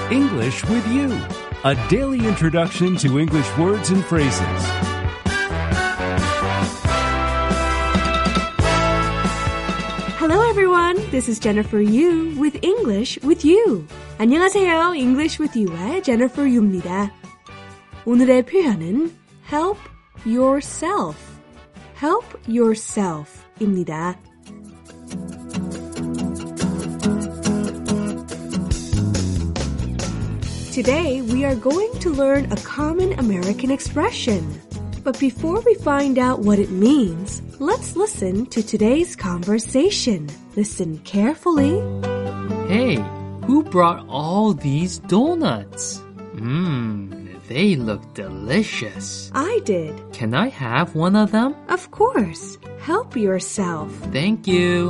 English with You, a daily introduction to English words and phrases. Hello everyone, this is Jennifer Yu with English with You. 안녕하세요, English with You의 Jennifer Yu입니다. 오늘의 표현은 help yourself, help yourself입니다. Today, we are going to learn a common American expression. But before we find out what it means, let's listen to today's conversation. Listen carefully. Hey, who brought all these donuts? They look delicious. I did. Can I have one of them? Of course. Help yourself. Thank you.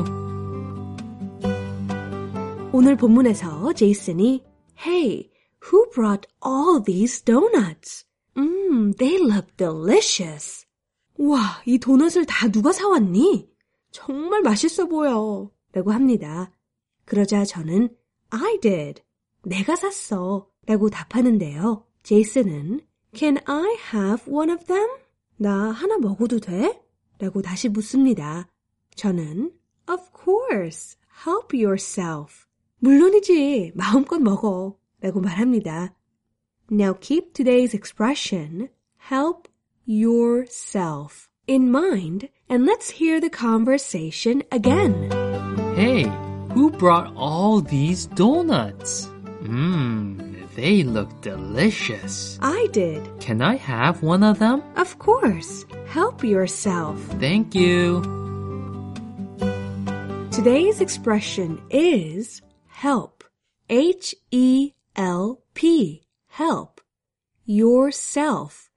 오늘 본문에서 제이슨이 Hey, who brought all these donuts? They look delicious. 와, 이 도넛을 다 누가 사왔니? 정말 맛있어 보여. 라고 합니다. 그러자 저는 I did. 내가 샀어. 라고 답하는데요. 제이슨은 Can I have one of them? 나 하나 먹어도 돼? 라고 다시 묻습니다. 저는 Of course. Help yourself. 물론이지. 마음껏 먹어. 라고 말합니다. Now keep today's expression, help yourself, in mind, and let's hear the conversation again. Hey, who brought all these donuts? They look delicious. I did. Can I have one of them? Of course. Help yourself. Thank you. Today's expression is help. H-E-L-P. Help. Yourself.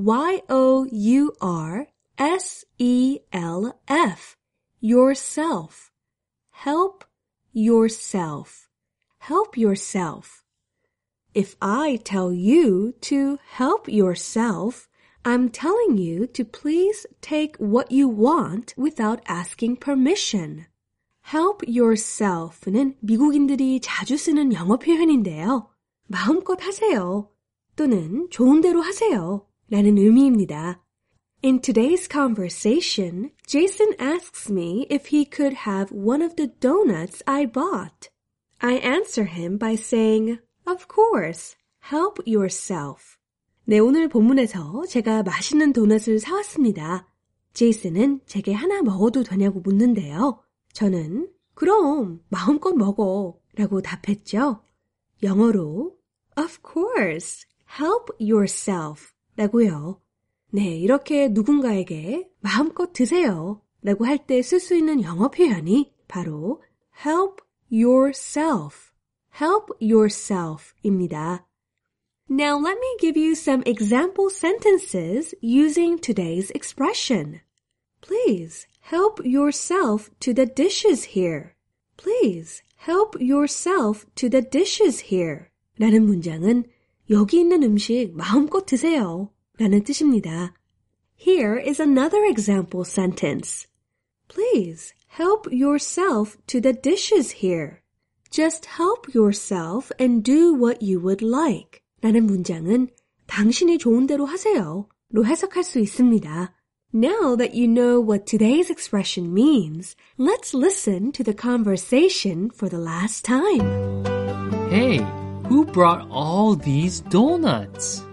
Y-O-U-R-S-E-L-F. Yourself. Help yourself. Help yourself. If I tell you to help yourself, I'm telling you to please take what you want without asking permission. Help yourself는 미국인들이 자주 쓰는 영어 표현인데요. 마음껏 하세요. 또는 좋은 대로 하세요. 라는 의미입니다. In today's conversation, Jason asks me if he could have one of the donuts I bought. I answer him by saying, Of course, help yourself. 네, 오늘 본문에서 제가 맛있는 도넛을 사왔습니다. 제이슨은 제게 하나 먹어도 되냐고 묻는데요. 저는 그럼 마음껏 먹어 라고 답했죠. 영어로 Of course, help yourself 라고요. 네, 이렇게 누군가에게 마음껏 드세요 라고 할 때 쓸 수 있는 영어 표현이 바로 help yourself, help yourself입니다. Now let me give you some example sentences using today's expression. Please help yourself to the dishes here. Please help yourself to the dishes here. 라는 문장은 여기 있는 음식 마음껏 드세요. 라는 뜻입니다. Here is another example sentence. Please help yourself to the dishes here. Just help yourself and do what you would like. 라는 문장은 당신이 좋은 대로 하세요. 로 해석할 수 있습니다. Now that you know what today's expression means, let's listen to the conversation for the last time. Hey, who brought all these donuts?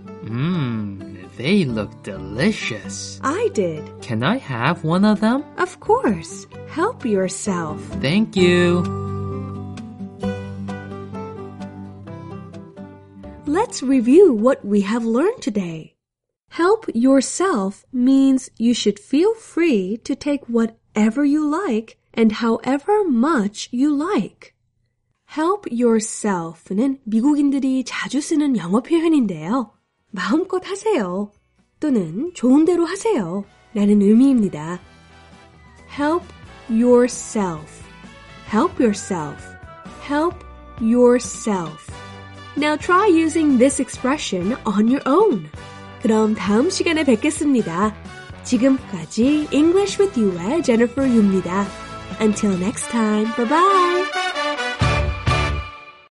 They look delicious. I did. Can I have one of them? Of course. Help yourself. Thank you. Let's review what we have learned today. Help yourself means you should feel free to take whatever you like and however much you like. Help yourself는 미국인들이 자주 쓰는 영어 표현인데요. 마음껏 하세요. 또는 좋은 대로 하세요. 라는 의미입니다. Help yourself. Help yourself. Help yourself. Now try using this expression on your own. 그럼 다음 시간에 뵙겠습니다. 지금까지 English with You의 Jennifer Yu입니다. Until next time, bye-bye!